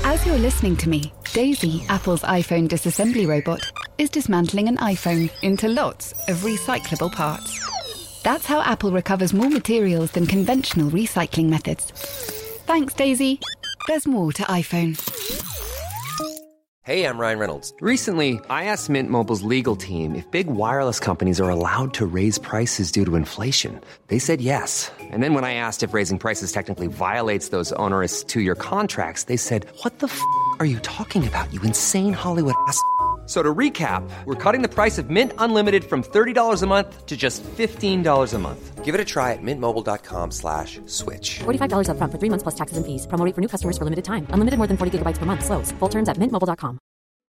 As you're listening to me, Daisy, Apple's iPhone disassembly robot, is dismantling an iPhone into lots of recyclable parts. That's how Apple recovers more materials than conventional recycling methods. Thanks, Daisy. There's more to iPhone. Hey, I'm Ryan Reynolds. Recently, I asked Mint Mobile's legal team if big wireless companies are allowed to raise prices due to inflation. They said yes. And then when I asked if raising prices technically violates those onerous two-year contracts, they said, "What the f*** are you talking about, you insane Hollywood ass?" So to recap, we're cutting the price of Mint Unlimited from $30 a month to just $15 a month. Give it a try at mintmobile.com/switch. $45 up front for 3 months plus taxes and fees. Promo rate for new customers for limited time. Unlimited more than 40 gigabytes per month. Slows full terms at mintmobile.com.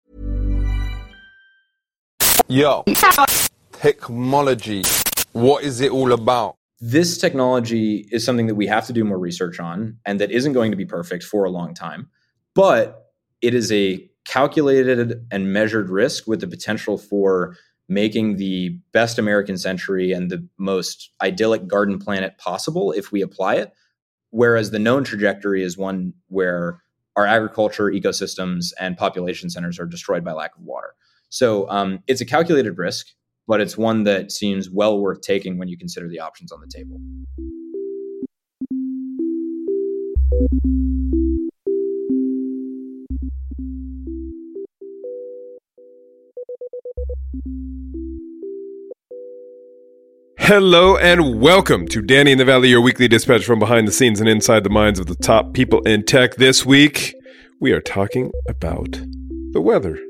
Yo, technology, what is it all about? This technology is something that we have to do more research on and that isn't going to be perfect for a long time. But it is a calculated and measured risk with the potential for making the best American century and the most idyllic garden planet possible if we apply it. Whereas the known trajectory is one where our agriculture, ecosystems, and population centers are destroyed by lack of water. So it's a calculated risk, but it's one that seems well worth taking when you consider the options on the table. Hello and welcome to Danny in the Valley, your weekly dispatch from behind the scenes and inside the minds of the top people in tech. This week, we are talking about the weather.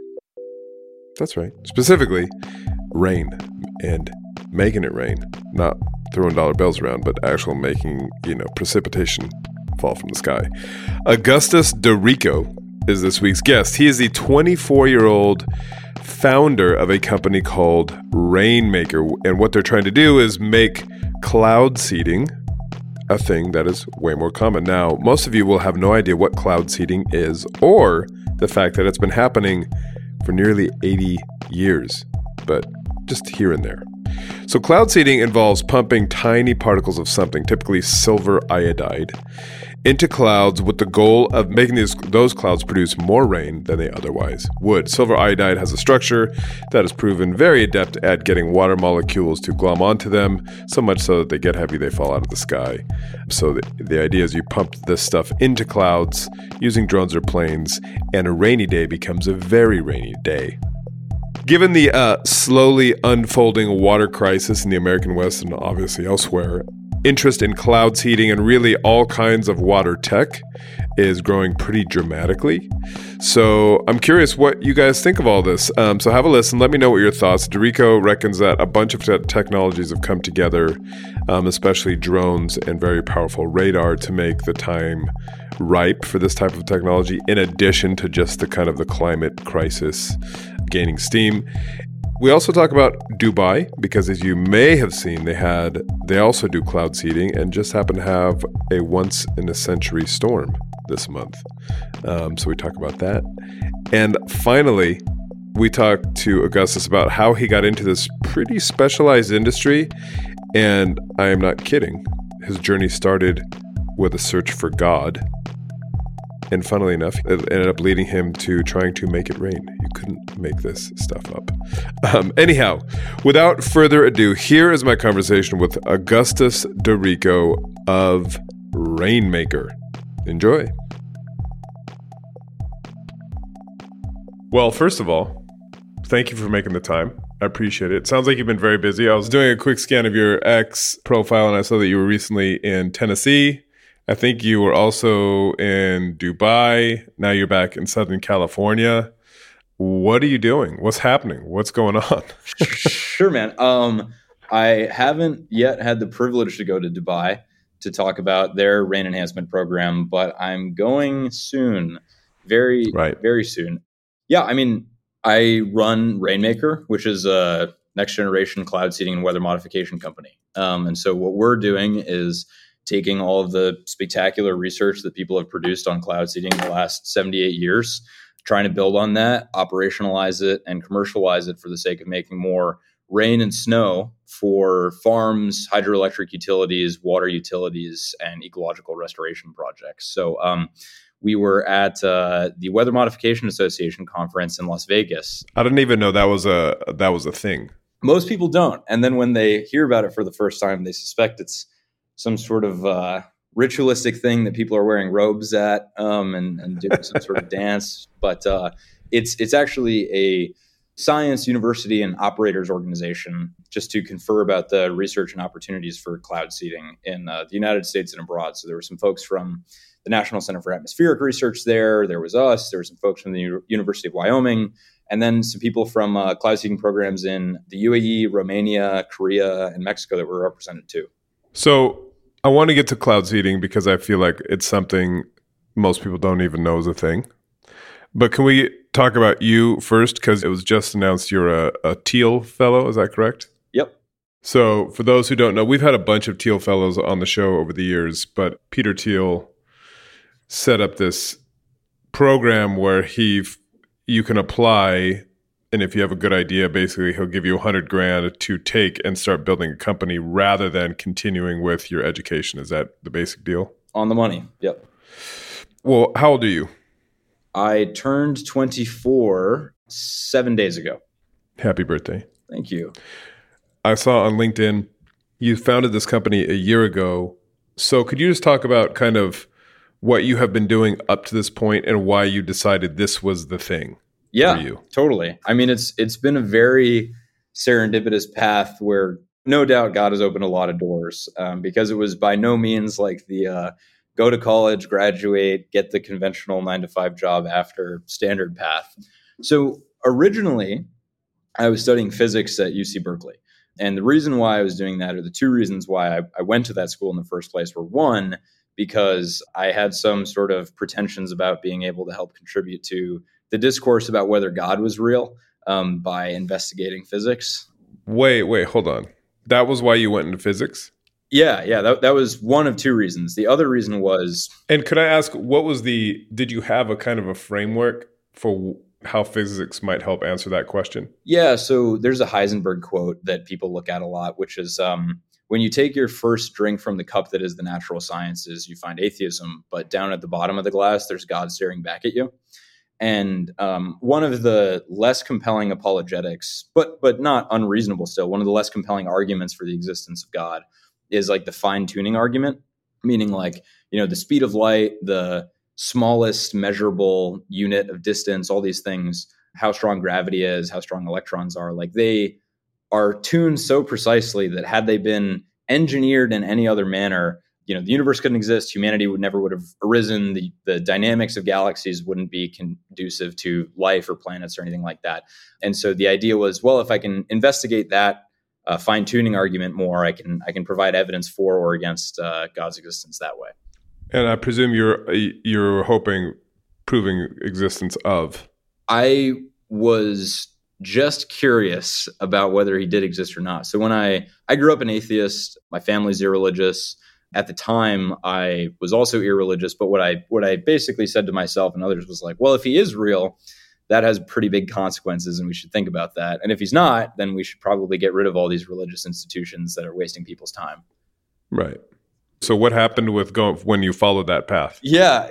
That's right. Specifically, rain and making it rain. Not throwing dollar bills around, but actual making, precipitation fall from the sky. Augustus Dorico is this week's guest. He is the 24-year-old founder of a company called Rainmaker, and what they're trying to do is make cloud seeding a thing that is way more common. Now, most of you will have no idea what cloud seeding is, or the fact that it's been happening for nearly 80 years, but just here and there. So cloud seeding involves pumping tiny particles of something, typically silver iodide, into clouds with the goal of making those clouds produce more rain than they otherwise would. Silver iodide has a structure that is proven very adept at getting water molecules to glom onto them, so much so that they get heavy, they fall out of the sky. So the idea is you pump this stuff into clouds using drones or planes, and a rainy day becomes a very rainy day. Given the slowly unfolding water crisis in the American West and obviously elsewhere, interest in cloud seeding and really all kinds of water tech is growing pretty dramatically. So I'm curious what you guys think of all this. So have a listen. Let me know what your thoughts. Dorico reckons that a bunch of technologies have come together, especially drones and very powerful radar, to make the time ripe for this type of technology, in addition to just the climate crisis gaining steam. We also talk about Dubai, because as you may have seen, they also do cloud seeding and just happen to have a once-in-a-century storm this month. So we talk about that. And finally, we talk to Augustus about how he got into this pretty specialized industry. And I am not kidding. His journey started with a search for God. And funnily enough, it ended up leading him to trying to make it rain. You couldn't make this stuff up. Anyhow, without further ado, here is my conversation with Augustus Dorico of Rainmaker. Enjoy. Well, first of all, thank you for making the time. I appreciate it. It sounds like you've been very busy. I was doing a quick scan of your X profile, and I saw that you were recently in Tennessee. I think you were also in Dubai. Now you're back in Southern California. What are you doing? What's happening? What's going on? Sure, man. I haven't yet had the privilege to go to Dubai to talk about their rain enhancement program, but I'm going soon. Very soon. Yeah, I mean, I run Rainmaker, which is a next generation cloud seeding and weather modification company. And so what we're doing is taking all of the spectacular research that people have produced on cloud seeding in the last 78 years, trying to build on that, operationalize it, and commercialize it for the sake of making more rain and snow for farms, hydroelectric utilities, water utilities, and ecological restoration projects. So we were at the Weather Modification Association conference in Las Vegas. I didn't even know that was a thing. Most people don't. And then when they hear about it for the first time, they suspect it's some sort of ritualistic thing that people are wearing robes at and doing some sort of dance. But it's actually a science, university, and operators organization just to confer about the research and opportunities for cloud seeding in the United States and abroad. So there were some folks from the National Center for Atmospheric Research there. There was us. There were some folks from the University of Wyoming. And then some people from cloud seeding programs in the UAE, Romania, Korea, and Mexico that were represented too. So I want to get to cloud seeding because I feel like it's something most people don't even know is a thing. But can we talk about you first? Because it was just announced you're a Thiel Fellow. Is that correct? Yep. So for those who don't know, we've had a bunch of Thiel Fellows on the show over the years, but Peter Thiel set up this program where you can apply, and if you have a good idea, basically he'll give you $100,000 to take and start building a company rather than continuing with your education. Is that the basic deal? On the money. Yep. Well, how old are you? I turned 24 7 days ago. Happy birthday. Thank you. I saw on LinkedIn you founded this company a year ago. So could you just talk about kind of what you have been doing up to this point and why you decided this was the thing for you? Totally. I mean, it's been a very serendipitous path where no doubt God has opened a lot of doors because it was by no means like the go to college, graduate, get the conventional 9-to-5 job after standard path. So originally, I was studying physics at UC Berkeley. And the reason why I was doing that, or the two reasons why I went to that school in the first place, were one, because I had some sort of pretensions about being able to help contribute to the discourse about whether God was real by investigating physics. Wait, hold on. That was why you went into physics? Yeah. That was one of two reasons. The other reason was... And could I ask, did you have a kind of a framework for how physics might help answer that question? Yeah, so there's a Heisenberg quote that people look at a lot, which is when you take your first drink from the cup that is the natural sciences, you find atheism, but down at the bottom of the glass, there's God staring back at you. And one of the less compelling apologetics, but not unreasonable still, one of the less compelling arguments for the existence of God is like the fine-tuning argument, meaning like, the speed of light, the smallest measurable unit of distance, all these things, how strong gravity is, how strong electrons are, like they are tuned so precisely that had they been engineered in any other manner, the universe couldn't exist, humanity would have arisen, the dynamics of galaxies wouldn't be conducive to life or planets or anything like that. And so the idea was, well, if I can investigate that fine-tuning argument more, I can provide evidence for or against God's existence that way. And I presume you're hoping proving existence of. I was just curious about whether he did exist or not. So when I grew up an atheist, my family's irreligious. At the time, I was also irreligious. But what I basically said to myself and others was like, well, if he is real, that has pretty big consequences, and we should think about that. And if he's not, then we should probably get rid of all these religious institutions that are wasting people's time. Right. So what happened when you followed that path? Yeah.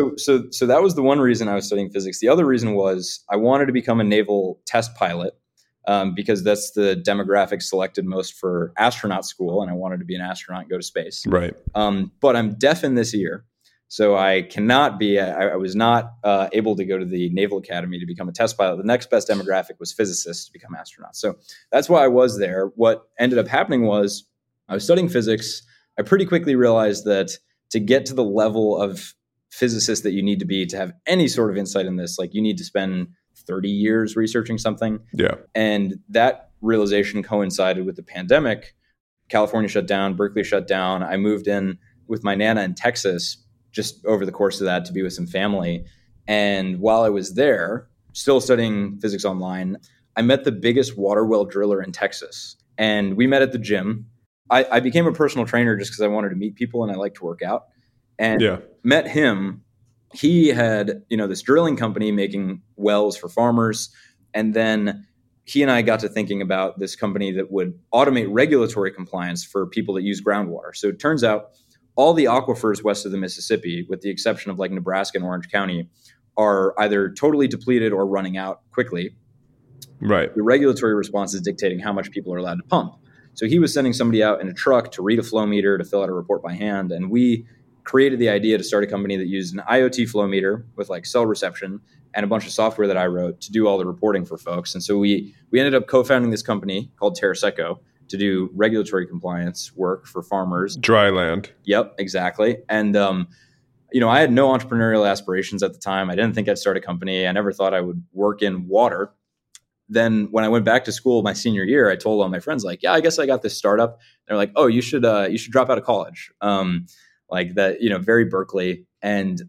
So that was the one reason I was studying physics. The other reason was I wanted to become a naval test pilot because that's the demographic selected most for astronaut school, and I wanted to be an astronaut and go to space. Right. But I'm deaf in this ear, so I cannot be. I was not able to go to the Naval Academy to become a test pilot. The next best demographic was physicists to become astronauts. So that's why I was there. What ended up happening was I was studying physics. I pretty quickly realized that to get to the level of physicist that you need to be to have any sort of insight in this, like you need to spend 30 years researching something. Yeah. And that realization coincided with the pandemic. California shut down, Berkeley shut down. I moved in with my Nana in Texas just over the course of that to be with some family. And while I was there, still studying physics online, I met the biggest water well driller in Texas. And we met at the gym. I became a personal trainer just because I wanted to meet people and I like to work out. And met him. He had, this drilling company making wells for farmers. And then he and I got to thinking about this company that would automate regulatory compliance for people that use groundwater. So it turns out all the aquifers west of the Mississippi, with the exception of like Nebraska and Orange County, are either totally depleted or running out quickly. Right. The regulatory response is dictating how much people are allowed to pump. So he was sending somebody out in a truck to read a flow meter, to fill out a report by hand. And we created the idea to start a company that used an IoT flow meter with like cell reception and a bunch of software that I wrote to do all the reporting for folks. And so we ended up co-founding this company called TerraSeco to do regulatory compliance work for farmers. Dry land. Yep, exactly. And, I had no entrepreneurial aspirations at the time. I didn't think I'd start a company. I never thought I would work in water. Then when I went back to school my senior year, I told all my friends, like, yeah, I guess I got this startup. They're like, oh, you should drop out of college. Like that, very Berkeley. And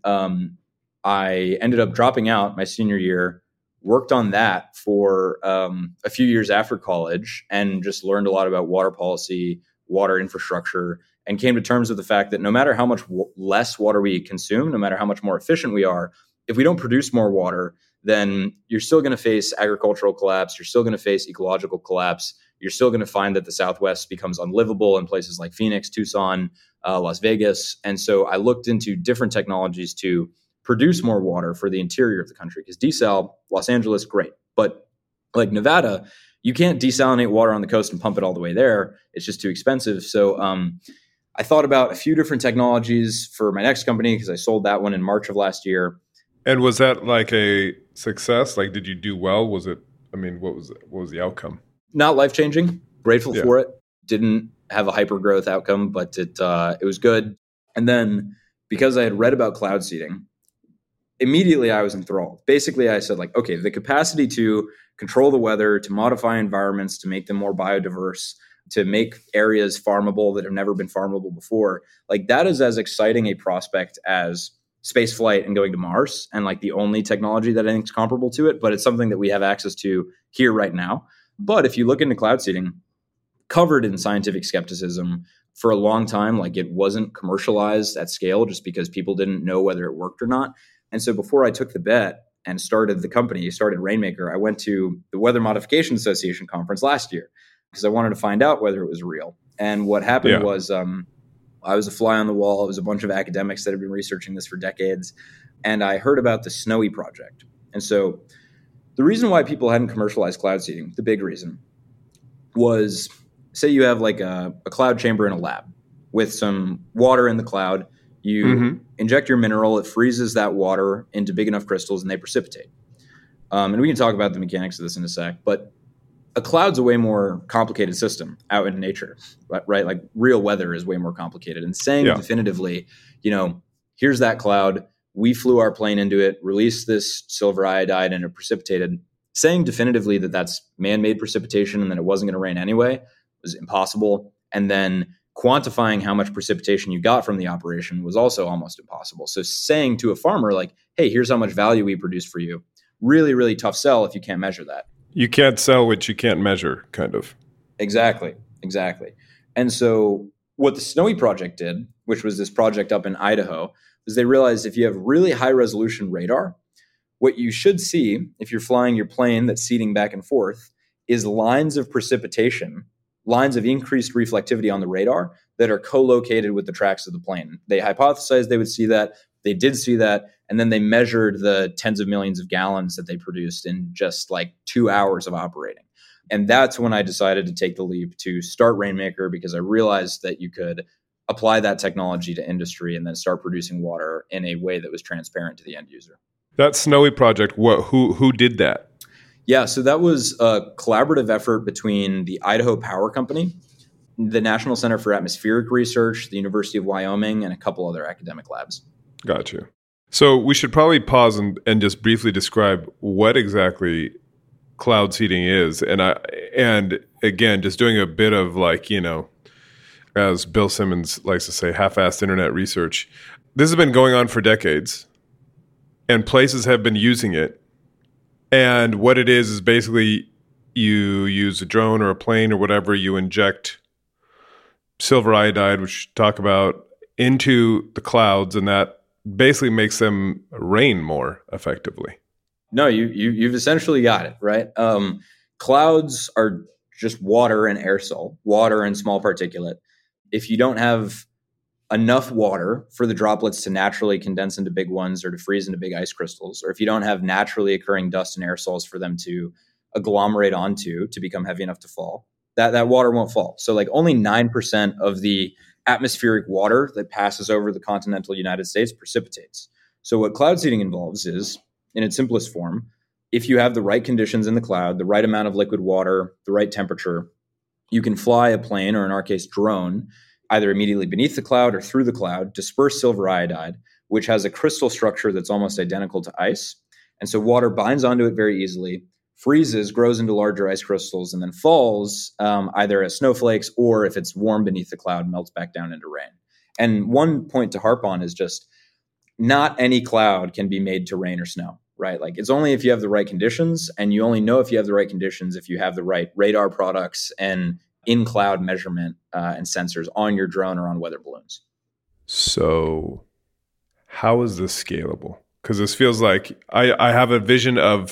I ended up dropping out my senior year, worked on that for a few years after college, and just learned a lot about water policy, water infrastructure, and came to terms with the fact that no matter how much less water we consume, no matter how much more efficient we are, if we don't produce more water, then you're still going to face agricultural collapse. You're still going to face ecological collapse. You're still going to find that the Southwest becomes unlivable in places like Phoenix, Tucson, Las Vegas. And so I looked into different technologies to produce more water for the interior of the country, because desal, Los Angeles, great. But like Nevada, you can't desalinate water on the coast and pump it all the way there. It's just too expensive. So I thought about a few different technologies for my next company, because I sold that one in March of last year. And was that like a success? Like, did you do well? Was it, what was the outcome? Not life-changing. Grateful for it. Didn't have a hyper-growth outcome, but it was good. And then because I had read about cloud seeding, immediately I was enthralled. Basically, I said, like, okay, the capacity to control the weather, to modify environments, to make them more biodiverse, to make areas farmable that have never been farmable before, like that is as exciting a prospect as space flight and going to Mars, and like the only technology that I think is comparable to it, but it's something that we have access to here right now. But if you look into cloud seeding, covered in scientific skepticism for a long time, like it wasn't commercialized at scale just because people didn't know whether it worked or not. And so before I took the bet and started the company, started Rainmaker, I went to the Weather Modification Association conference last year because I wanted to find out whether it was real. And what happened was I was a fly on the wall. It was a bunch of academics that had been researching this for decades. And I heard about the Snowy project. And so the reason why people hadn't commercialized cloud seeding, the big reason, was say you have like a cloud chamber in a lab with some water in the cloud. You inject your mineral, it freezes that water into big enough crystals, and they precipitate. And we can talk about the mechanics of this in a sec, but a cloud's a way more complicated system out in nature, right? Like real weather is way more complicated. And saying definitively, here's that cloud, we flew our plane into it, released this silver iodide, and it precipitated. Saying definitively that that's man-made precipitation and that it wasn't going to rain anyway was impossible. And then quantifying how much precipitation you got from the operation was also almost impossible. So saying to a farmer like, hey, here's how much value we produce for you, really, really tough sell if you can't measure that. You can't sell what you can't measure, kind of. Exactly. And so what the Snowy project did, which was this project up in Idaho, was they realized if you have really high resolution radar, what you should see if you're flying your plane that's seeding back and forth is lines of precipitation, lines of increased reflectivity on the radar that are co-located with the tracks of the plane. They hypothesized they would see that. They did see that. And then they measured the tens of millions of gallons that they produced in just like 2 hours of operating. And that's when I decided to take the leap to start Rainmaker, because I realized that you could apply that technology to industry and then start producing water in a way that was transparent to the end user. That Snowy project, who did that? Yeah, so that was a collaborative effort between the Idaho Power Company, the National Center for Atmospheric Research, the University of Wyoming, and a couple other academic labs. Got you. So we should probably pause and just briefly describe what exactly cloud seeding is. And again, just doing a bit of as Bill Simmons likes to say, half-assed internet research. This has been going on for decades, and places have been using it. And what it is basically you use a drone or a plane or whatever, you inject silver iodide, which we talk about, into the clouds, and that basically makes them rain more effectively. No, you've essentially got it, right? Clouds are just water and aerosol, water and small particulate. If you don't have enough water for the droplets to naturally condense into big ones or to freeze into big ice crystals, or if you don't have naturally occurring dust and aerosols for them to agglomerate onto to become heavy enough to fall, that water won't fall. So like only 9% of the atmospheric water that passes over the continental United States precipitates. So what cloud seeding involves is, in its simplest form, if you have the right conditions in the cloud, the right amount of liquid water, the right temperature, you can fly a plane, or in our case, drone, either immediately beneath the cloud or through the cloud, disperse silver iodide, which has a crystal structure that's almost identical to ice. And so water binds onto it very easily, freezes, grows into larger ice crystals, and then falls either as snowflakes, or if it's warm beneath the cloud, melts back down into rain. And one point to harp on is just not any cloud can be made to rain or snow, right? Like it's only if you have the right conditions, and you only know if you have the right conditions if you have the right radar products and in-cloud measurement and sensors on your drone or on weather balloons. So how is this scalable? Because this feels like I have a vision of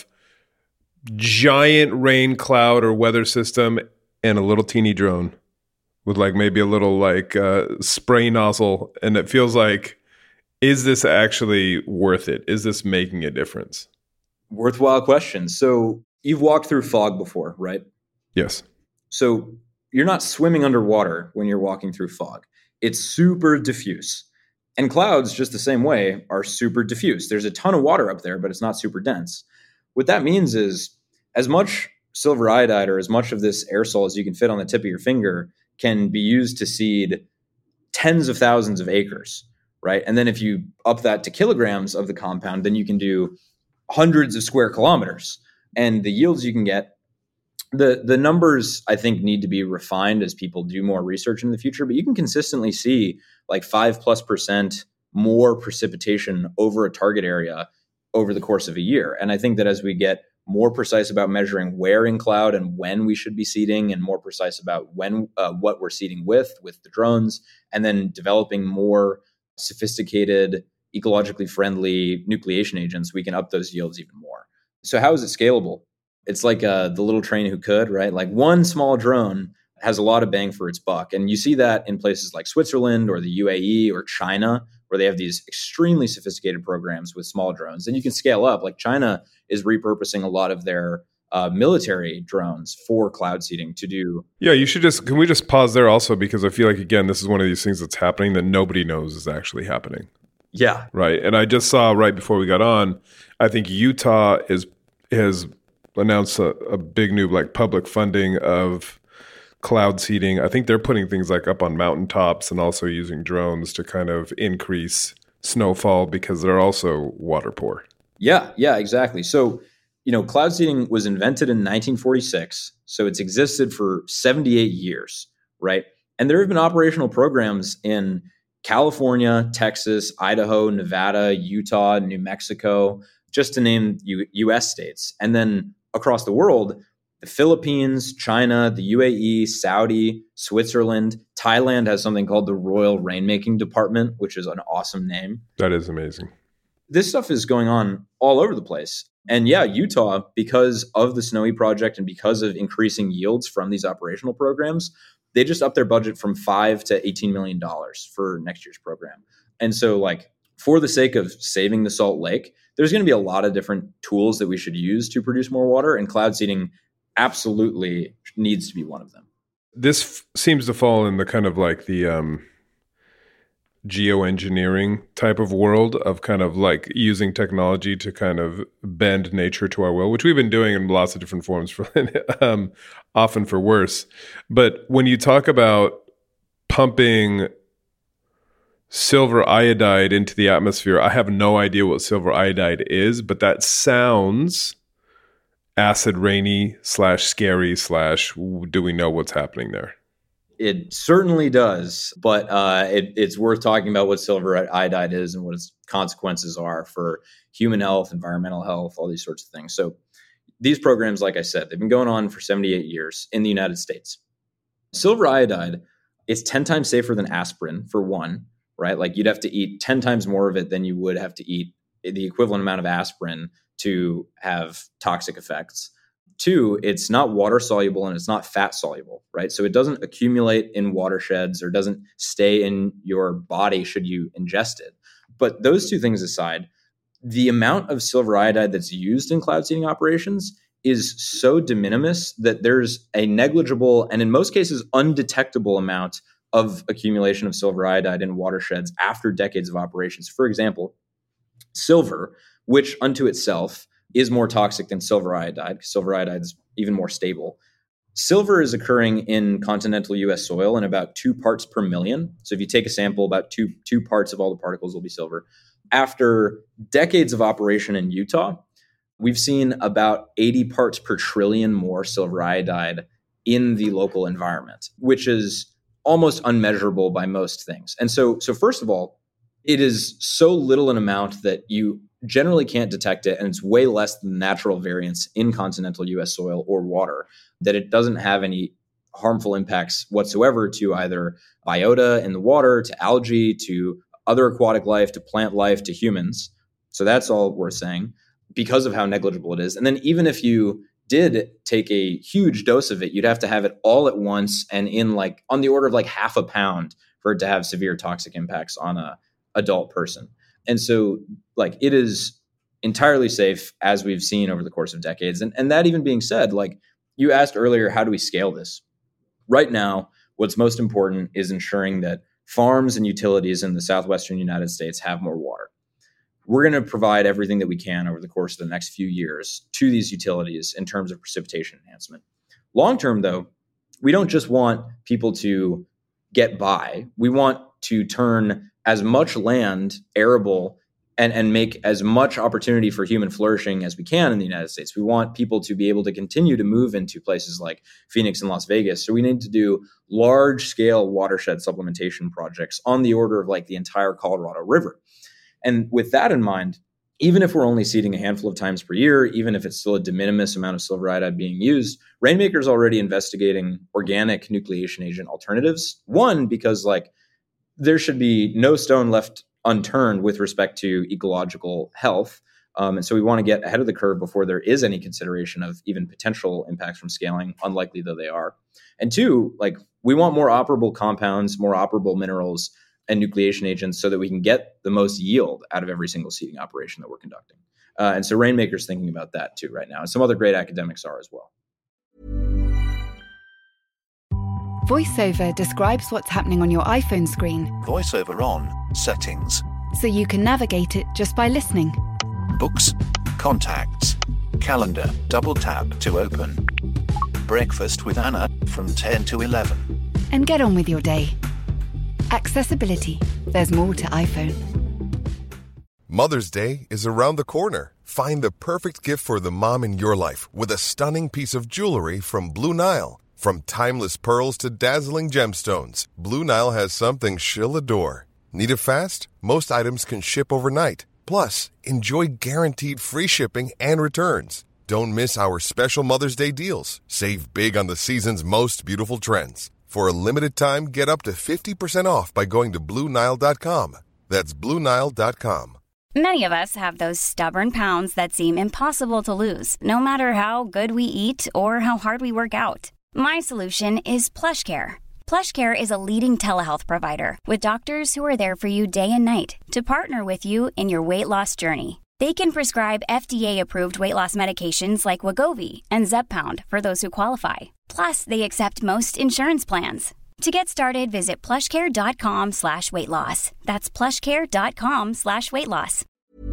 giant rain cloud or weather system and a little teeny drone with like maybe a little like spray nozzle. And it feels like, is this actually worth it? Is this making a difference? Worthwhile question. So you've walked through fog before, right? Yes. So you're not swimming underwater when you're walking through fog. It's super diffuse. And clouds, just the same way, are super diffuse. There's a ton of water up there, but it's not super dense. What that means is as much silver iodide or as much of this aerosol as you can fit on the tip of your finger can be used to seed tens of thousands of acres, right? And then if you up that to kilograms of the compound, then you can do hundreds of square kilometers. And the yields you can get, the numbers, I think, need to be refined as people do more research in the future, but you can consistently see like 5+% more precipitation over a target area over the course of a year. And I think that as we get more precise about measuring where in cloud and when we should be seeding, and more precise about when what we're seeding with the drones, and then developing more sophisticated, ecologically friendly nucleation agents, we can up those yields even more. So how is it scalable? It's like the little train who could, right? Like one small drone has a lot of bang for its buck. And you see that in places like Switzerland or the UAE or China, where they have these extremely sophisticated programs with small drones. And you can scale up. Like China is repurposing a lot of their military drones for cloud seeding to do. Yeah, can we just pause there also? Because I feel like, again, this is one of these things that's happening that nobody knows is actually happening. Yeah. Right. And I just saw right before we got on, I think Utah has announced a big new like public funding of cloud seeding. I think they're putting things like up on mountaintops and also using drones to kind of increase snowfall because they're also water poor. Yeah, exactly. So, cloud seeding was invented in 1946. So it's existed for 78 years, right? And there have been operational programs in California, Texas, Idaho, Nevada, Utah, New Mexico, just to name U.S. states. And then across the world, the Philippines, China, the UAE, Saudi, Switzerland, Thailand has something called the Royal Rainmaking Department, which is an awesome name. That is amazing. This stuff is going on all over the place. And yeah, Utah, because of the Snowy project and because of increasing yields from these operational programs, they just upped their budget from $5 to $18 million for next year's program. And so like for the sake of saving the Salt Lake, there's going to be a lot of different tools that we should use to produce more water, and cloud seeding absolutely needs to be one of them. This seems to fall in the kind of like the geoengineering type of world of kind of like using technology to kind of bend nature to our will, which we've been doing in lots of different forms, for often for worse. But when you talk about pumping silver iodide into the atmosphere, I have no idea what silver iodide is, but that sounds acid rainy / scary / do we know what's happening there? It certainly does, but it's worth talking about what silver iodide is and what its consequences are for human health, environmental health, all these sorts of things. So these programs, like I said, they've been going on for 78 years in the United States. Silver iodide is 10 times safer than aspirin, for one, right? Like you'd have to eat 10 times more of it than you would have to eat the equivalent amount of aspirin to have toxic effects. Two, it's not water soluble and it's not fat soluble, right? So it doesn't accumulate in watersheds or doesn't stay in your body should you ingest it. But those two things aside, the amount of silver iodide that's used in cloud seeding operations is so de minimis that there's a negligible and in most cases undetectable amount of accumulation of silver iodide in watersheds after decades of operations. For example, silver, which unto itself is more toxic than silver iodide, because silver iodide is even more stable. Silver is occurring in continental US soil in about 2 parts per million. So if you take a sample, about two parts of all the particles will be silver. After decades of operation in Utah, we've seen about 80 parts per trillion more silver iodide in the local environment, which is almost unmeasurable by most things. And so first of all, it is so little an amount that you generally can't detect it, and it's way less than natural variance in continental US soil or water, that it doesn't have any harmful impacts whatsoever to either biota in the water, to algae, to other aquatic life, to plant life, to humans. So that's all worth saying because of how negligible it is. And then even if you did take a huge dose of it, you'd have to have it all at once and in like on the order of like half a pound for it to have severe toxic impacts on a adult person. And so like it is entirely safe as we've seen over the course of decades. And that even being said, like you asked earlier, how do we scale this? Right now, what's most important is ensuring that farms and utilities in the southwestern United States have more water. We're going to provide everything that we can over the course of the next few years to these utilities in terms of precipitation enhancement. Long term, though, we don't just want people to get by. We want to turn as much land arable and make as much opportunity for human flourishing as we can in the United States. We want people to be able to continue to move into places like Phoenix and Las Vegas. So we need to do large-scale watershed supplementation projects on the order of like the entire Colorado River. And with that in mind, even if we're only seeding a handful of times per year, even if it's still a de minimis amount of silver iodide being used, Rainmaker's already investigating organic nucleation agent alternatives. One, because like there should be no stone left unturned with respect to ecological health. And so we want to get ahead of the curve before there is any consideration of even potential impacts from scaling, unlikely though they are. And two, like we want more operable compounds, more operable minerals and nucleation agents so that we can get the most yield out of every single seeding operation that we're conducting. And so Rainmaker's thinking about that too right now. And some other great academics are as well. VoiceOver describes what's happening on your iPhone screen. VoiceOver on, settings. So you can navigate it just by listening. Books, contacts, calendar, double tap to open. Breakfast with Anna from 10 to 11. And get on with your day. Accessibility. There's more to iPhone. Mother's Day is around the corner. Find the perfect gift for the mom in your life with a stunning piece of jewelry from Blue Nile. From timeless pearls to dazzling gemstones, Blue Nile has something she'll adore. Need it fast? Most items can ship overnight. Plus, enjoy guaranteed free shipping and returns. Don't miss our special Mother's Day deals. Save big on the season's most beautiful trends. For a limited time, get up to 50% off by going to BlueNile.com. That's BlueNile.com. Many of us have those stubborn pounds that seem impossible to lose, no matter how good we eat or how hard we work out. My solution is PlushCare. PlushCare is a leading telehealth provider with doctors who are there for you day and night to partner with you in your weight loss journey. They can prescribe FDA-approved weight loss medications like Wegovy and Zepbound for those who qualify. Plus, they accept most insurance plans. To get started, visit plushcare.com/weightloss. That's plushcare.com/weightloss.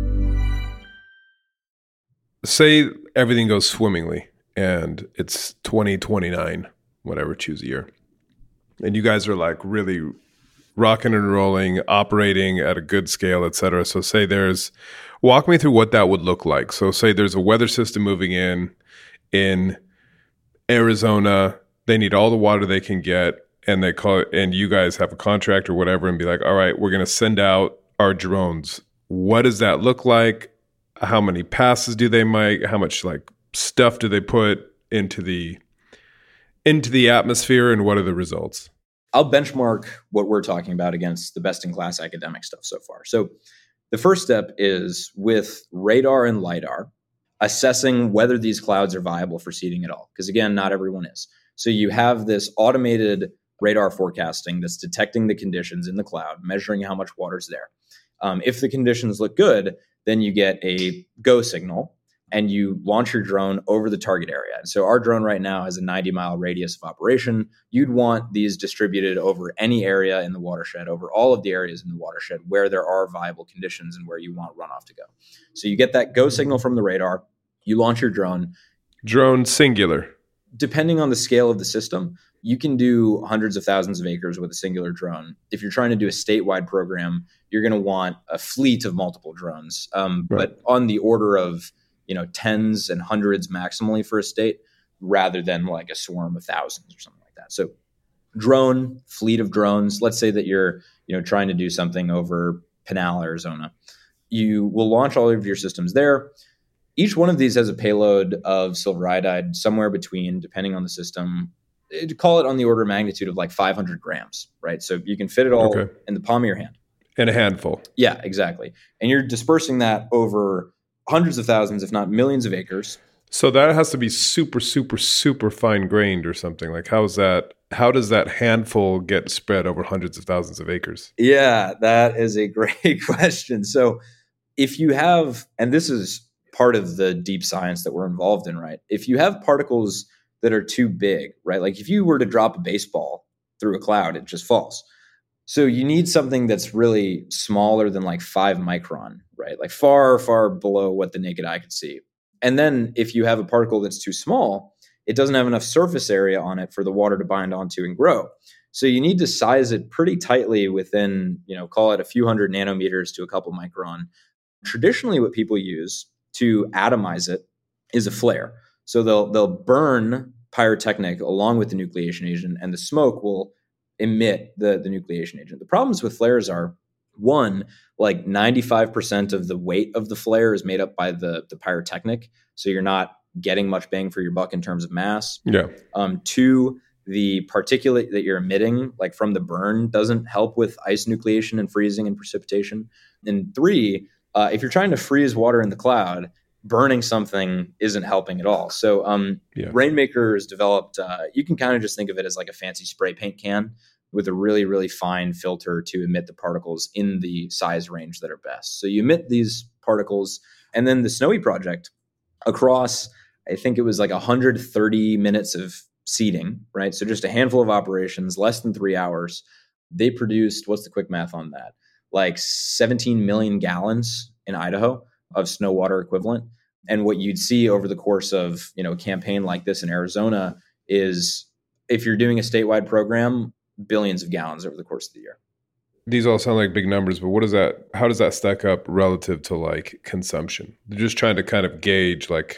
Say everything goes swimmingly and it's 2029, whatever, choose a year. And you guys are like really rocking and rolling, operating at a good scale, et cetera. So say walk me through what that would look like. So say there's a weather system moving in Arizona. They need all the water they can get. And they call it, and you guys have a contract or whatever and be like, all right, we're going to send out our drones. What does that look like? How many passes do they make? How much like stuff do they put into the atmosphere, and what are the results? I'll benchmark what we're talking about against the best in class academic stuff so far. So the first step is with radar and LiDAR. assessing whether these clouds are viable for seeding at all. Because again, not everyone is. So you have this automated radar forecasting that's detecting the conditions in the cloud, measuring how much water's there. If the conditions look good, then you get a go signal and you launch your drone over the target area. And so our drone right now has a 90-mile radius of operation. You'd want these distributed over any area in the watershed, over all of the areas in the watershed where there are viable conditions and where you want runoff to go. So you get that go signal from the radar, you launch your drone. Drone singular. Depending on the scale of the system, you can do hundreds of thousands of acres with a singular drone. If you're trying to do a statewide program, you're going to want a fleet of multiple drones. But on the order of tens and hundreds maximally for a state, rather than like a swarm of thousands or something like that. So drone, fleet of drones. Let's say that you're trying to do something over Pinal, Arizona. You will launch all of your systems there. Each one of these has a payload of silver iodide somewhere between, depending on the system, call it on the order of magnitude of like 500 grams, right? So you can fit it all in the palm of your hand. In a handful. Yeah, exactly. And you're dispersing that over hundreds of thousands, if not millions of acres. So that has to be super, super, super fine grained or something. Like how does that handful get spread over hundreds of thousands of acres? Yeah, that is a great question. So if you have, and this is part of the deep science that we're involved in, right? If you have particles that are too big, right? Like if you were to drop a baseball through a cloud, it just falls. So you need something that's really smaller than like 5 micron, right? Like far, far below what the naked eye could see. And then if you have a particle that's too small, it doesn't have enough surface area on it for the water to bind onto and grow. So you need to size it pretty tightly within, call it a few hundred nanometers to a couple micron. Traditionally, what people use to atomize it is a flare. So they'll burn pyrotechnic along with the nucleation agent, and the smoke will emit the nucleation agent. The problems with flares are, one, like 95% of the weight of the flare is made up by the pyrotechnic. So you're not getting much bang for your buck in terms of mass. Yeah. Two, the particulate that you're emitting, like from the burn, doesn't help with ice nucleation and freezing and precipitation. And three, if you're trying to freeze water in the cloud, burning something isn't helping at all. So Rainmaker has developed, you can kind of just think of it as like a fancy spray paint can with a really, really fine filter to emit the particles in the size range that are best. So you emit these particles, and then the Snowy project across, I think it was like 130 minutes of seeding, right? So just a handful of operations, less than 3 hours. They produced, what's the quick math on that? Like 17 million gallons in Idaho of snow water equivalent. And what you'd see over the course of, a campaign like this in Arizona is, if you're doing a statewide program, billions of gallons over the course of the year. These all sound like big numbers, but how does that stack up relative to like consumption? They're just trying to kind of gauge like,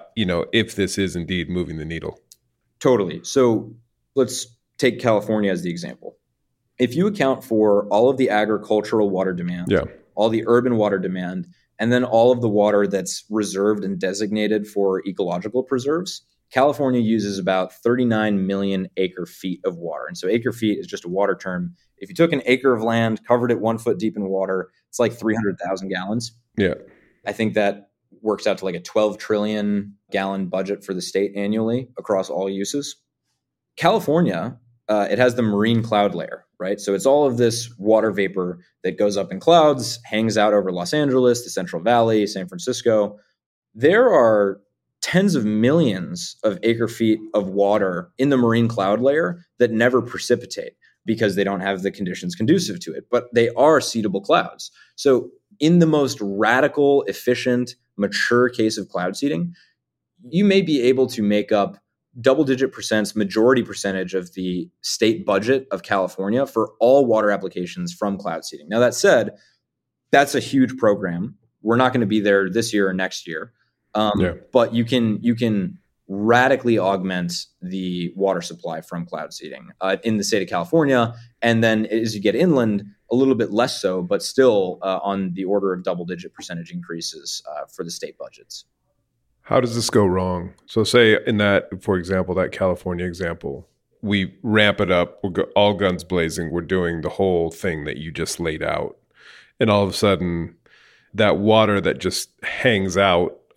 if this is indeed moving the needle. Totally. So let's take California as the example. If you account for all of the agricultural water demand, all the urban water demand, and then all of the water that's reserved and designated for ecological preserves, California uses about 39 million acre feet of water. And so acre feet is just a water term. If you took an acre of land, covered it 1 foot deep in water, it's like 300,000 gallons. Yeah. I think that works out to like a 12 trillion gallon budget for the state annually across all uses. California, it has the marine cloud layer, right? So it's all of this water vapor that goes up in clouds, hangs out over Los Angeles, the Central Valley, San Francisco. There are tens of millions of acre feet of water in the marine cloud layer that never precipitate because they don't have the conditions conducive to it, but they are seedable clouds. So in the most radical, efficient, mature case of cloud seeding, you may be able to make up double-digit percents, majority percentage of the state budget of California for all water applications from cloud seeding. Now, that said, that's a huge program. We're not going to be there this year or next year. But you can radically augment the water supply from cloud seeding in the state of California. And then as you get inland, a little bit less so, but still on the order of double-digit percentage increases for the state budgets. How does this go wrong? So say in that, for example, that California example, we ramp it up, we'll go all guns blazing, we're doing the whole thing that you just laid out. And all of a sudden, that water that just hangs out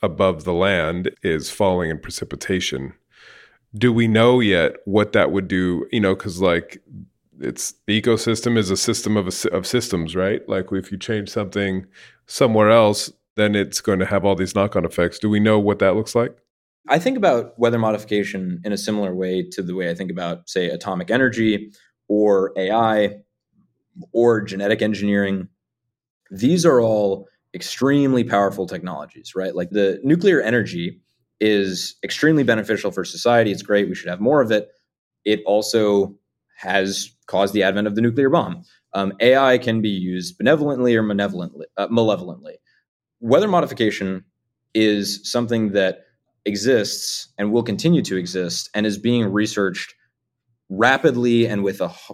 above the land is falling in precipitation. Do we know yet what that would do? Because like it's the ecosystem is a system of systems, right? Like if you change something somewhere else, then it's going to have all these knock-on effects. Do we know what that looks like? I think about weather modification in a similar way to the way I think about, say, atomic energy or AI or genetic engineering. These are all extremely powerful technologies, right? Like the nuclear energy is extremely beneficial for society. It's great. We should have more of it. It also has caused the advent of the nuclear bomb. AI can be used benevolently or malevolently. Weather modification is something that exists and will continue to exist and is being researched rapidly and with almost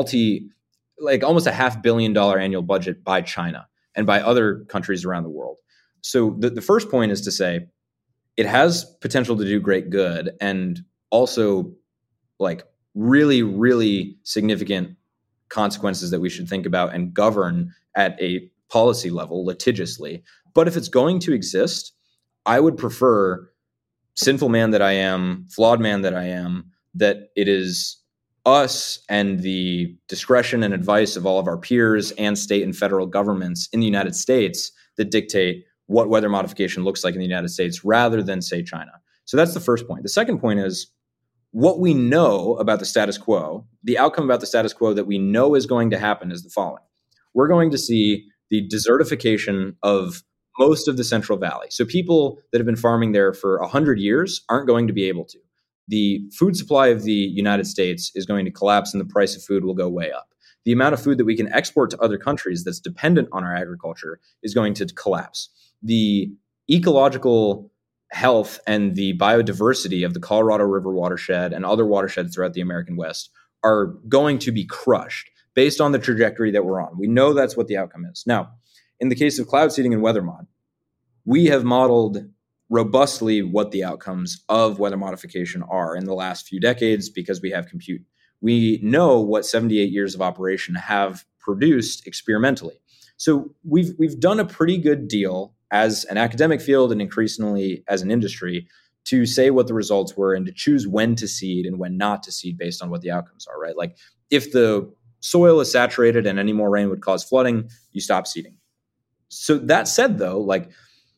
a $500 million annual budget by China and by other countries around the world. So the first point is to say it has potential to do great good and also like really, really significant consequences that we should think about and govern at a policy level litigiously. But if it's going to exist, I would prefer, sinful man that I am, flawed man that I am, that it is us and the discretion and advice of all of our peers and state and federal governments in the United States that dictate what weather modification looks like in the United States rather than, say, China. So that's the first point. The second point is what we know about the status quo, the outcome about the status quo that we know is going to happen is the following. We're going to see the desertification of most of the Central Valley. So people that have been farming there for 100 years aren't going to be able to. The food supply of the United States is going to collapse and the price of food will go way up. The amount of food that we can export to other countries that's dependent on our agriculture is going to collapse. The ecological health and the biodiversity of the Colorado River watershed and other watersheds throughout the American West are going to be crushed based on the trajectory that we're on. We know that's what the outcome is. Now, in the case of cloud seeding and weather mod, we have modeled robustly what the outcomes of weather modification are in the last few decades because we have compute. We know what 78 years of operation have produced experimentally. So we've done a pretty good deal as an academic field and increasingly as an industry to say what the results were and to choose when to seed and when not to seed based on what the outcomes are, right? Like if the soil is saturated and any more rain would cause flooding, you stop seeding. So that said, though, like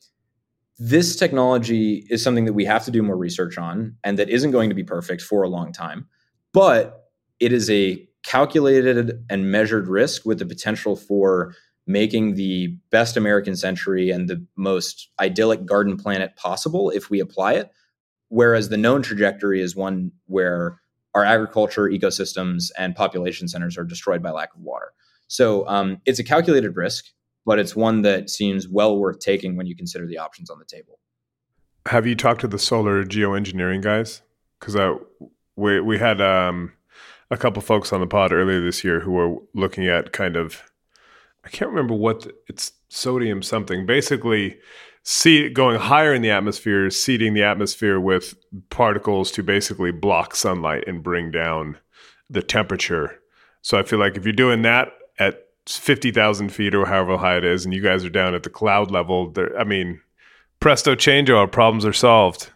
this technology is something that we have to do more research on and that isn't going to be perfect for a long time, but it is a calculated and measured risk with the potential for making the best American century and the most idyllic garden planet possible if we apply it. Whereas the known trajectory is one where our agriculture, ecosystems, and population centers are destroyed by lack of water. So it's a calculated risk, but it's one that seems well worth taking when you consider the options on the table. Have you talked to the solar geoengineering guys? Because we had a couple folks on the pod earlier this year who were looking at kind of, I can't remember it's sodium something, basically going higher in the atmosphere, seeding the atmosphere with particles to basically block sunlight and bring down the temperature. So I feel like if you're doing that at 50,000 feet or however high it is, and you guys are down at the cloud level, presto changeo, our problems are solved.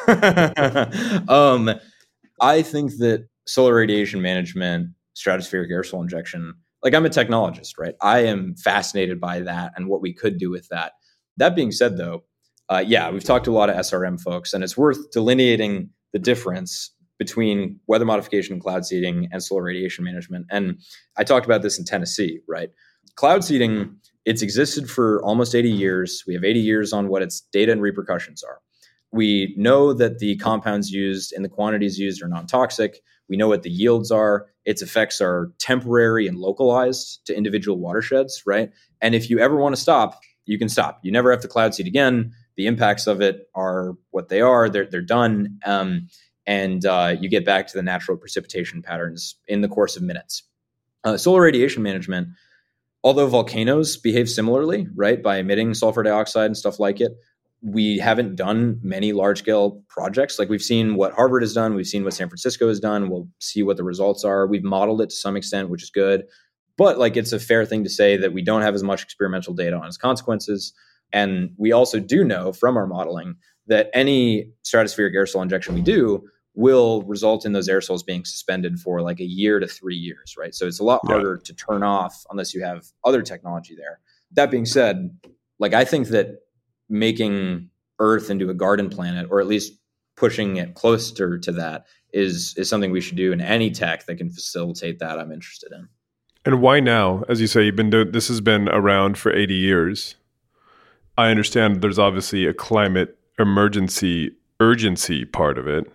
I think that solar radiation management, stratospheric aerosol injection, like I'm a technologist, right? I am fascinated by that and what we could do with that. That being said, though, we've talked to a lot of SRM folks, and it's worth delineating the difference between weather modification and cloud seeding and solar radiation management. And I talked about this in Tennessee, right? Cloud seeding, it's existed for almost 80 years. We have 80 years on what its data and repercussions are. We know that the compounds used and the quantities used are non-toxic. We know what the yields are. Its effects are temporary and localized to individual watersheds, right? And if you ever want to stop, you can stop. You never have to cloud seed again. The impacts of it are what they are. They're done. And you get back to the natural precipitation patterns in the course of minutes. Solar radiation management, although volcanoes behave similarly, right, by emitting sulfur dioxide and stuff like it, we haven't done many large-scale projects. Like we've seen what Harvard has done. We've seen what San Francisco has done. We'll see what the results are. We've modeled it to some extent, which is good. But like it's a fair thing to say that we don't have as much experimental data on its consequences. And we also do know from our modeling that any stratospheric aerosol injection we do will result in those aerosols being suspended for like a year to 3 years, right? So it's a lot harder to turn off unless you have other technology there. That being said, like I think that making Earth into a garden planet, or at least pushing it closer to that, is something we should do. And any tech that can facilitate that, I'm interested in. And why now? As you say, you've been doing this has been around for 80 years. I understand there's obviously a climate urgency part of it.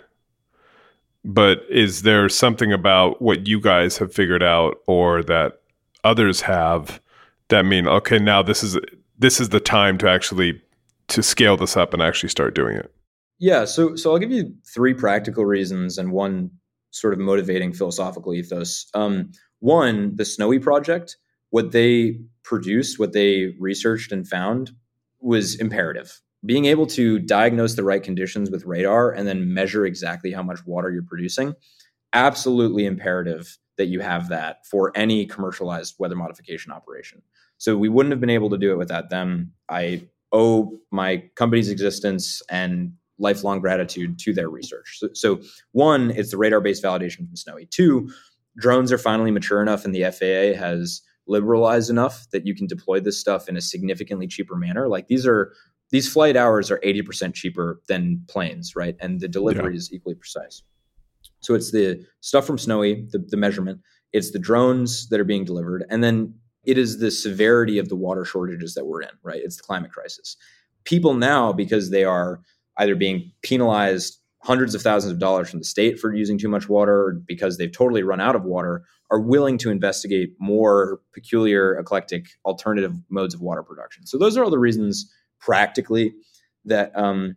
But is there something about what you guys have figured out or that others have that mean, okay, now this is the time to actually to scale this up and actually start doing it? Yeah, so I'll give you 3 practical reasons and one sort of motivating philosophical ethos. One, the Snowy project, what they produced, what they researched and found was imperative. Being able to diagnose the right conditions with radar and then measure exactly how much water you're producing, absolutely imperative that you have that for any commercialized weather modification operation. So we wouldn't have been able to do it without them. I owe my company's existence and lifelong gratitude to their research. So one, it's the radar-based validation from Snowy. 2, drones are finally mature enough and the FAA has liberalized enough that you can deploy this stuff in a significantly cheaper manner. Like these flight hours are 80% cheaper than planes, right? And the delivery is equally precise. So it's the stuff from Snowy, the measurement. It's the drones that are being delivered. And then it is the severity of the water shortages that we're in, right? It's the climate crisis. People now, because they are either being penalized hundreds of thousands of dollars from the state for using too much water, or because they've totally run out of water, are willing to investigate more peculiar, eclectic, alternative modes of water production. So those are all the reasons practically that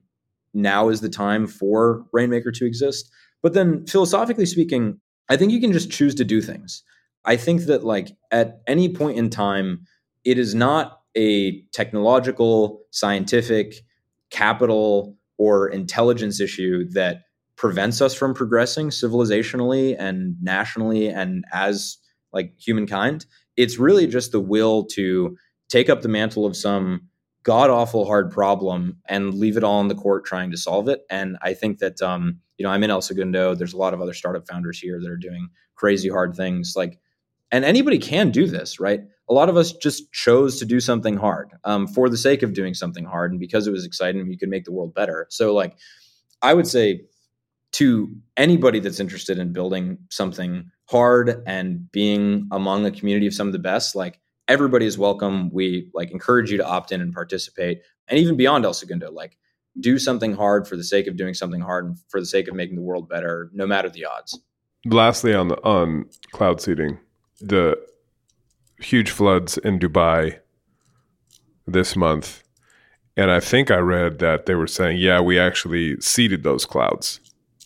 now is the time for Rainmaker to exist. But then philosophically speaking, I think you can just choose to do things. I think that like at any point in time, it is not a technological, scientific, capital, or intelligence issue that prevents us from progressing civilizationally and nationally and as like humankind. It's really just the will to take up the mantle of some god-awful hard problem and leave it all in the court trying to solve it. And I think that, I'm in El Segundo. There's a lot of other startup founders here that are doing crazy hard things. And anybody can do this, right? A lot of us just chose to do something hard for the sake of doing something hard. And because it was exciting, you could make the world better. So I would say to anybody that's interested in building something hard and being among a community of some of the best, everybody is welcome. We encourage you to opt in and participate. And even beyond El Segundo, do something hard for the sake of doing something hard and for the sake of making the world better, no matter the odds. Lastly, on cloud seeding, the huge floods in Dubai this month. And I think I read that they were saying, yeah, we actually seeded those clouds.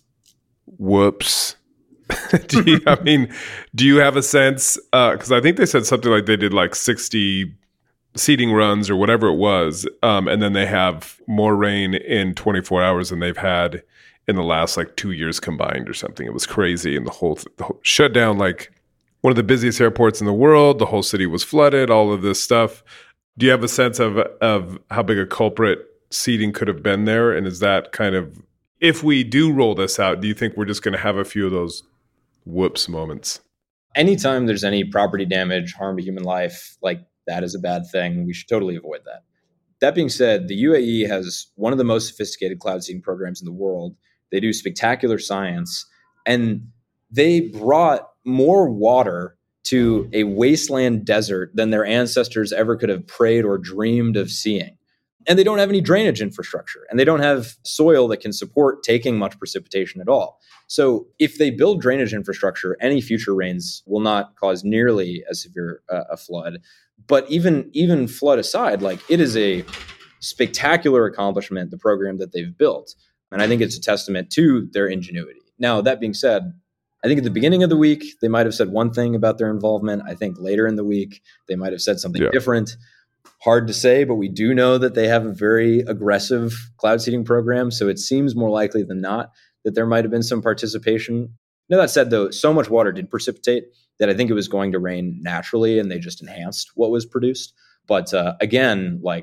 Whoops. Do you have a sense? Because I think they said something like they did 60 seeding runs or whatever it was. And then they have more rain in 24 hours than they've had in the last 2 years combined or something. It was crazy. And the whole shut down one of the busiest airports in the world. The whole city was flooded, all of this stuff. Do you have a sense of how big a culprit seeding could have been there? And is that kind of, if we do roll this out, do you think we're just going to have a few of those whoops moments? Anytime there's any property damage, harm to human life, that is a bad thing. We should totally avoid that. That being said, the UAE has one of the most sophisticated cloud seeding programs in the world. They do spectacular science, and they brought more water to a wasteland desert than their ancestors ever could have prayed or dreamed of seeing. And they don't have any drainage infrastructure, and they don't have soil that can support taking much precipitation at all. So if they build drainage infrastructure, any future rains will not cause nearly as severe a flood. But even flood aside, it is a spectacular accomplishment, the program that they've built. And I think it's a testament to their ingenuity. Now, that being said, I think at the beginning of the week, they might have said one thing about their involvement. I think later in the week, they might have said something different. Hard to say, but we do know that they have a very aggressive cloud seeding program. So it seems more likely than not that there might have been some participation. Now, that said, though, so much water did precipitate that I think it was going to rain naturally, and they just enhanced what was produced. But again,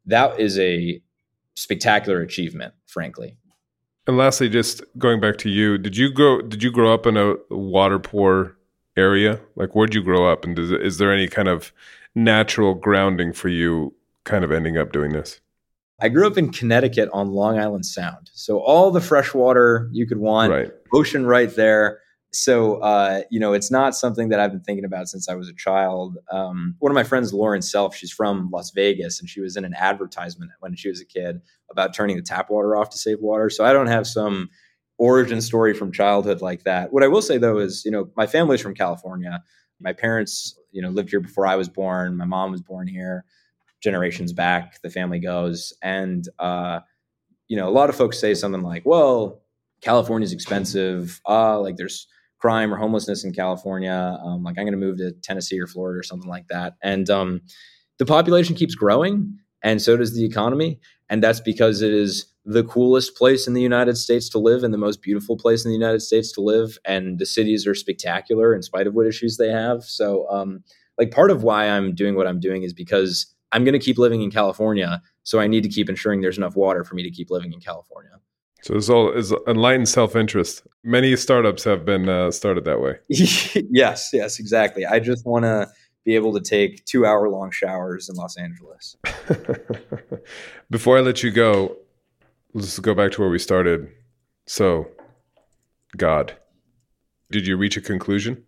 that is a spectacular achievement, frankly. And lastly, just going back to you, did you grow up in a water poor area? Like, where'd you grow up? And is there any kind of natural grounding for you kind of ending up doing this? I grew up in Connecticut on Long Island Sound. So all the fresh water you could want, right. Ocean right there. So, it's not something that I've been thinking about since I was a child. One of my friends, Lauren Self, she's from Las Vegas, and she was in an advertisement when she was a kid about turning the tap water off to save water. So I don't have some origin story from childhood like that. What I will say, though, is, my family's from California. My parents, lived here before I was born. My mom was born here. Generations back, the family goes. And, a lot of folks say something like, well, California's expensive. Like there's crime or homelessness in California. Like I'm going to move to Tennessee or Florida or something like that. And the population keeps growing, and so does the economy. And that's because it is the coolest place in the United States to live and the most beautiful place in the United States to live. And the cities are spectacular in spite of what issues they have. So part of why I'm doing what I'm doing is because I'm going to keep living in California. So I need to keep ensuring there's enough water for me to keep living in California. So this all is enlightened self-interest. Many startups have been started that way. Yes, exactly. I just want to be able to take 2-hour-long showers in Los Angeles. Before I let you go, let's go back to where we started. So, God, did you reach a conclusion?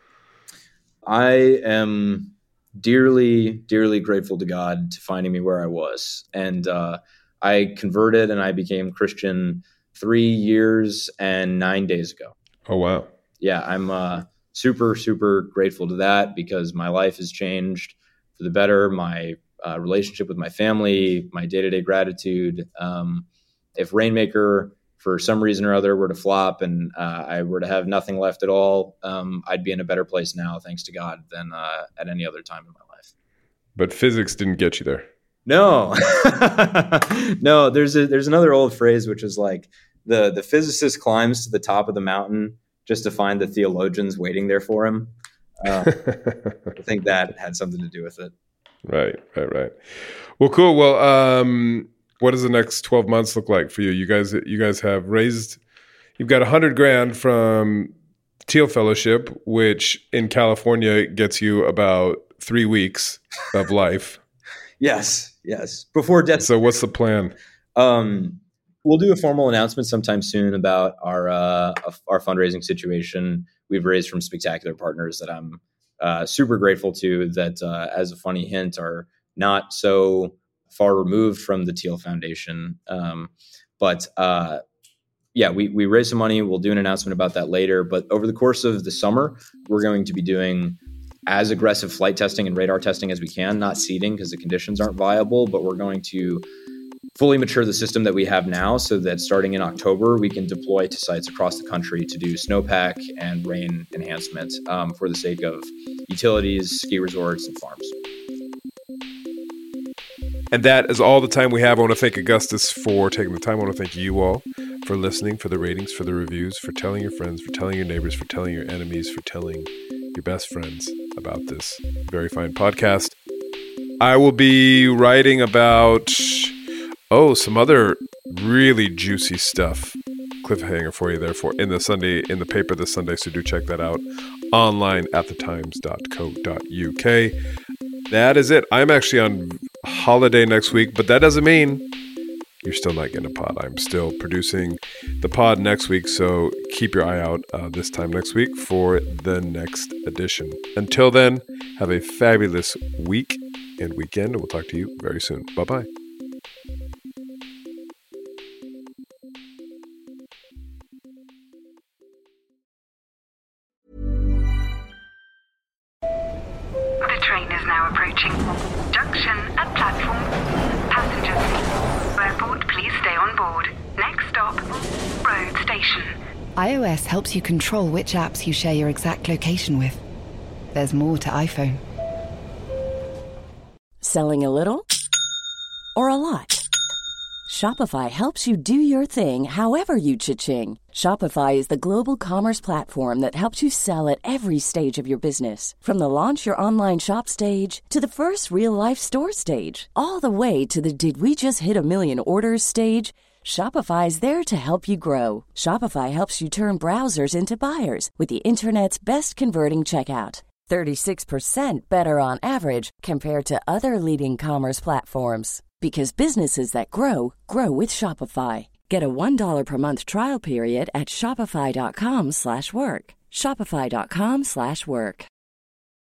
I am dearly, dearly grateful to God to finding me where I was. And I converted and I became Christian 3 years and 9 days ago. Oh, wow. Yeah, I'm super, super grateful to that because my life has changed for the better. My relationship with my family, my day-to-day gratitude. If Rainmaker, for some reason or other, were to flop and I were to have nothing left at all, I'd be in a better place now, thanks to God, than at any other time in my life. But physics didn't get you there. No, no. There's another old phrase which is like the physicist climbs to the top of the mountain just to find the theologians waiting there for him. I think that had something to do with it. Right. Well, cool. Well, what does the next 12 months look like for you? You guys have raised. You've got $100,000 from Teal Fellowship, which in California gets you about 3 weeks of life. Yes. Before death. So what's the plan? We'll do a formal announcement sometime soon about our fundraising situation. We've raised from spectacular partners that I'm super grateful to that, as a funny hint, are not so far removed from the Teal Foundation. But we raised some money. We'll do an announcement about that later. But over the course of the summer, we're going to be doing as aggressive flight testing and radar testing as we can, not seeding because the conditions aren't viable, but we're going to fully mature the system that we have now so that starting in October, we can deploy to sites across the country to do snowpack and rain enhancement for the sake of utilities, ski resorts, and farms. And that is all the time we have. I want to thank Augustus for taking the time. I want to thank you all for listening, for the ratings, for the reviews, for telling your friends, for telling your neighbors, for telling your enemies, for telling your best friends about this very fine podcast. I will be writing about, some other really juicy stuff. Cliffhanger for you there in the paper this Sunday, so do check that out online at thetimes.co.uk. That is it. I'm actually on holiday next week, but that doesn't mean you're still not getting a pod. I'm still producing the pod next week, so keep your eye out this time next week for the next edition. Until then, have a fabulous week and weekend, and we'll talk to you very soon. Bye-bye. The train is now approaching. Junction at platform. Passengers, airport, please stay on board. Next stop, road station. iOS helps you control which apps you share your exact location with. There's more to iPhone. Selling a little or a lot? Shopify helps you do your thing however you cha-ching. Shopify is the global commerce platform that helps you sell at every stage of your business. From the launch your online shop stage to the first real-life store stage, all the way to the did we just hit a million orders stage. Shopify is there to help you grow. Shopify helps you turn browsers into buyers with the internet's best converting checkout. 36% better on average compared to other leading commerce platforms. Because businesses that grow, grow with Shopify. Get a $1 per month trial period at shopify.com/work. Shopify.com/work.